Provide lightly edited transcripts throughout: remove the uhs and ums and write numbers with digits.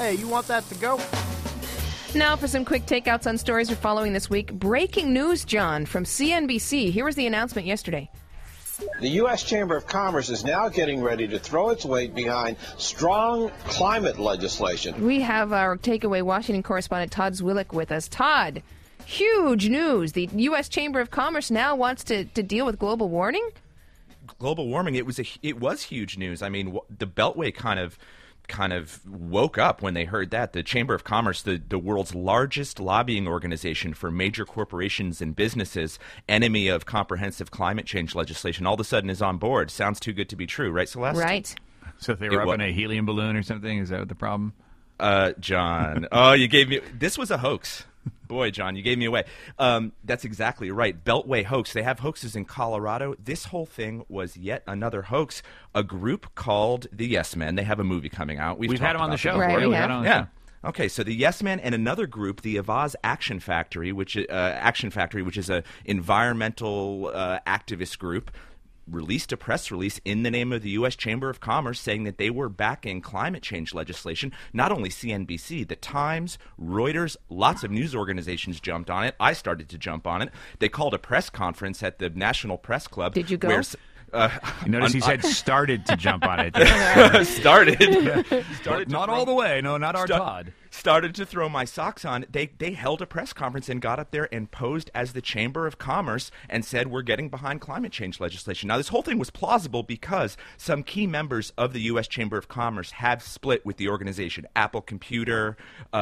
Hey, you want that to go? Now for some quick takeouts on stories we're following this week. Breaking news, John, from CNBC. Here was the announcement yesterday. The U.S. Chamber of Commerce is now getting ready to throw its weight behind strong climate legislation. We have our Takeaway Washington correspondent Todd Zwillich with us. Todd, huge news. The U.S. Chamber of Commerce now wants to deal with global warming? Global warming, it was huge news. I mean, the Beltway kind of woke up when they heard that. The Chamber of Commerce, the world's largest lobbying organization for major corporations and businesses, enemy of comprehensive climate change legislation, all of a sudden is on board. Sounds too good to be true, right, Celeste? Right. So if they were up in a helium balloon or something, is that the problem? John, this was a hoax. Boy, John, you gave me away. That's exactly right. Beltway hoax. They have hoaxes in Colorado. This whole thing was yet another hoax. A group called the Yes Men. They have a movie coming out. We've had them on the show. Right, we have. Yeah. Okay, so the Yes Men and another group, the Avaaz Action Factory, which is an environmental activist group, released a press release in the name of the U.S. Chamber of Commerce saying that they were backing climate change legislation. Not only CNBC, The Times, Reuters, lots of news organizations jumped on it. I started to jump on it. They called a press conference at the National Press Club. Did you go? You notice he said started to jump on it. Started not all the way. No, not our Todd. Started to throw my socks on. They held a press conference and got up there and posed as the Chamber of Commerce and said, we're getting behind climate change legislation. Now, this whole thing was plausible because some key members of the U.S. Chamber of Commerce have split with the organization. Apple Computer,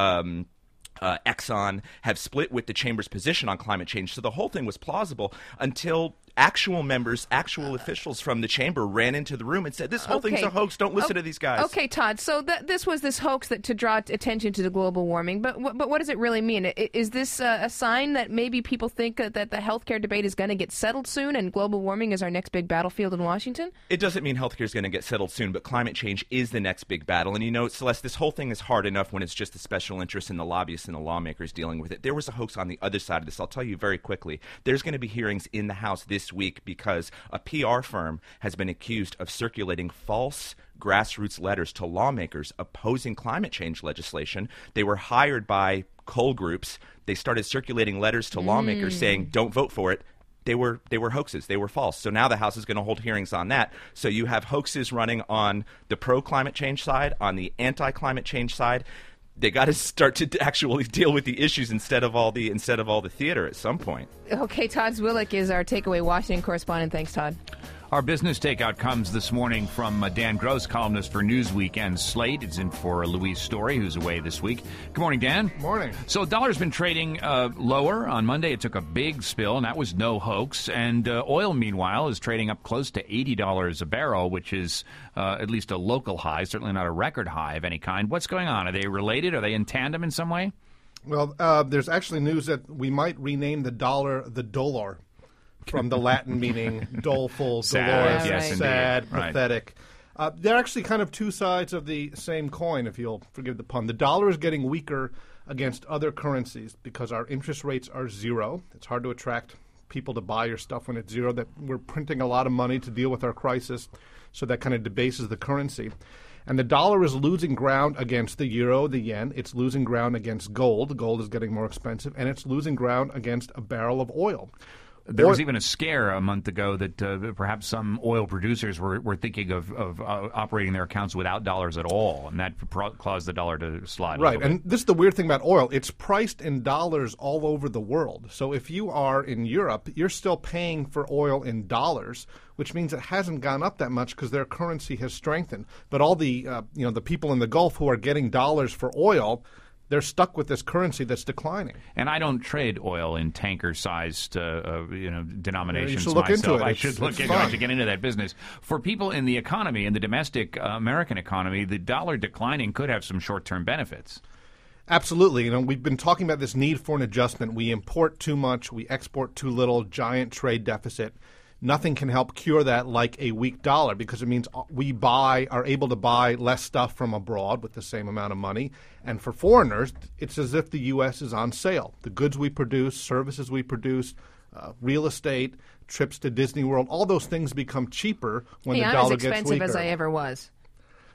Exxon have split with the Chamber's position on climate change. So the whole thing was plausible until actual officials from the Chamber ran into the room and said, this whole thing's a hoax. Don't listen to these guys. Okay, Todd. So this was this hoax to draw attention to the global warming. But what does it really mean? Is this a sign that maybe people think that the healthcare debate is going to get settled soon and global warming is our next big battlefield in Washington? It doesn't mean healthcare is going to get settled soon, but climate change is the next big battle. And you know, Celeste, this whole thing is hard enough when it's just the special interests and the lobbyists and the lawmakers dealing with it. There was a hoax on the other side of this. I'll tell you very quickly. There's going to be hearings in the House this week because a PR firm has been accused of circulating false grassroots letters to lawmakers opposing climate change legislation. They were hired by coal groups. They started circulating letters to lawmakers saying, don't vote for it. They were hoaxes. They were false. So now the House is going to hold hearings on that. So you have hoaxes running on the pro-climate change side, on the anti-climate change side. They got to start to actually deal with the issues instead of all the theater at some point. Okay, Todd Zwillich is our Takeaway Washington correspondent. Thanks, Todd. Our business takeout comes this morning from Dan Gross, columnist for Newsweek and Slate. It's in for Louise Story, who's away this week. Good morning, Dan. Morning. So dollar's been trading lower. On Monday, it took a big spill, and that was no hoax. And oil, meanwhile, is trading up close to $80 a barrel, which is at least a local high, certainly not a record high of any kind. What's going on? Are they related? Are they in tandem in some way? Well, there's actually news that we might rename the dollar the dollar, from the Latin meaning doleful, Sad, dolorous, yes, sad, indeed. pathetic. They're actually kind of two sides of the same coin, if you'll forgive the pun. The dollar is getting weaker against other currencies because our interest rates are zero. It's hard to attract people to buy your stuff when it's zero. That we're printing a lot of money to deal with our crisis, so that kind of debases the currency. And the dollar is losing ground against the euro, the yen. It's losing ground against gold. Gold is getting more expensive. And it's losing ground against a barrel of oil. There was even a scare a month ago that perhaps some oil producers were thinking of operating their accounts without dollars at all, and that caused the dollar to slide. Right, and this is the weird thing about oil. It's priced in dollars all over the world. So if you are in Europe, you're still paying for oil in dollars, which means it hasn't gone up that much because their currency has strengthened. But all the the people in the Gulf who are getting dollars for oil, they're stuck with this currency that's declining. And I don't trade oil in tanker-sized, denominations you should look myself. into it. I should look into it. I should get into that business. For people in the economy, in the domestic American economy, the dollar declining could have some short-term benefits. Absolutely. We've been talking about this need for an adjustment. We import too much. We export too little. Giant trade deficit. Nothing can help cure that like a weak dollar, because it means we are able to buy less stuff from abroad with the same amount of money. And for foreigners, it's as if the U.S. is on sale. The goods we produce, services we produce, real estate, trips to Disney World, all those things become cheaper when the dollar gets weaker. I'm as expensive as I ever was.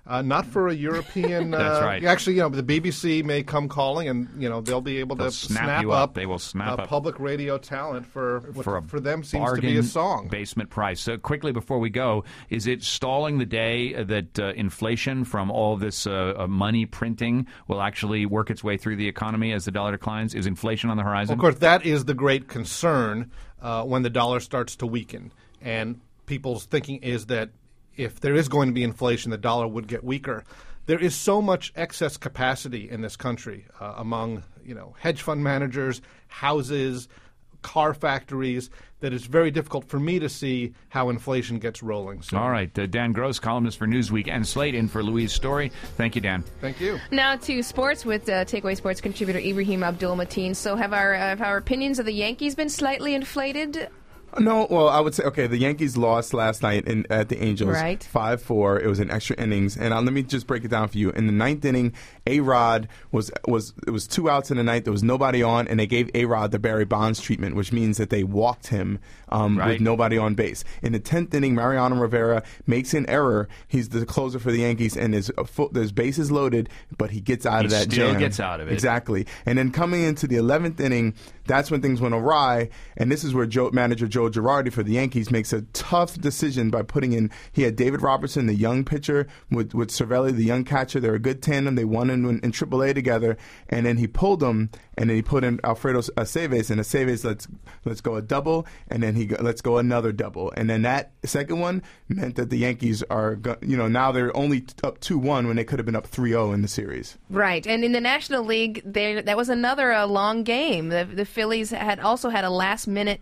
Not for a European. That's right. Actually, the BBC may come calling, and they'll be able to snap you up. They will snap up public radio talent for them seems to be a song. Basement price. So quickly before we go, is it stalling the day that inflation from all this money printing will actually work its way through the economy as the dollar declines? Is inflation on the horizon? Of course, that is the great concern when the dollar starts to weaken, and people's thinking is that if there is going to be inflation, the dollar would get weaker. There is so much excess capacity in this country among hedge fund managers, houses, car factories, that it's very difficult for me to see how inflation gets rolling. So. All right. Dan Gross, columnist for Newsweek and Slate, in for Louise Story. Thank you, Dan. Thank you. Now to sports with Takeaway Sports contributor Ibrahim Abdul-Mateen. So have our opinions of the Yankees been slightly inflated? No, well, I would say, the Yankees lost last night at the Angels, right. 5-4. It was in extra innings, and let me just break it down for you. In the ninth inning, A-Rod it was 2 outs in the ninth. There was nobody on, and they gave A-Rod the Barry Bonds treatment, which means that they walked him with nobody on base. In the 10th inning, Mariano Rivera makes an error. He's the closer for the Yankees, and there's bases loaded, but he gets out of that jam. He still gets out of it. Exactly. And then coming into the 11th inning, that's when things went awry, and this is where manager Joe Girardi for the Yankees makes a tough decision by putting in. He had David Robertson, the young pitcher, with Cervelli, the young catcher. They're a good tandem. They won in AAA together, and then he pulled them, and then he put in Alfredo Aceves, and Aceves let's go a double, and then let's go another double, and then that second one meant that the Yankees are now they're only up 2-1 when they could have been up 3-0 in the series. Right, and in the National League, that was another long game. The Phillies had also had a last-minute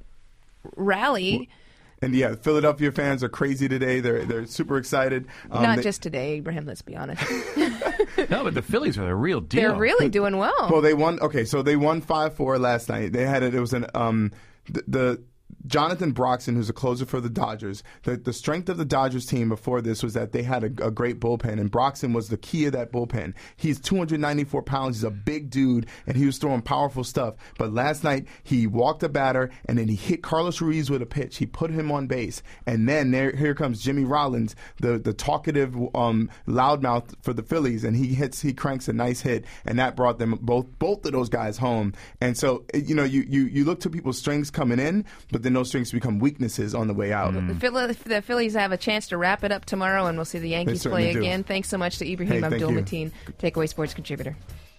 rally. And yeah, Philadelphia fans are crazy today. They're super excited. Not just today, Abraham, let's be honest. No, but the Phillies are the real deal. They're really doing well. Well, they won. Okay, so they won 5-4 last night. They had it. It was the Jonathan Broxton, who's a closer for the Dodgers. The strength of the Dodgers team before this was that they had a great bullpen, and Broxton was the key of that bullpen. He's 294 pounds. He's a big dude, and he was throwing powerful stuff. But last night, he walked a batter, and then he hit Carlos Ruiz with a pitch. He put him on base. And then here comes Jimmy Rollins, the talkative loudmouth for the Phillies, and he cranks a nice hit, and that brought them both of those guys home. And so, you look to people's strengths coming in, but then those strengths become weaknesses on the way out. The Phillies have a chance to wrap it up tomorrow, and we'll see the Yankees play again. Thanks so much to Ibrahim Abdul-Mateen, Takeaway Sports contributor.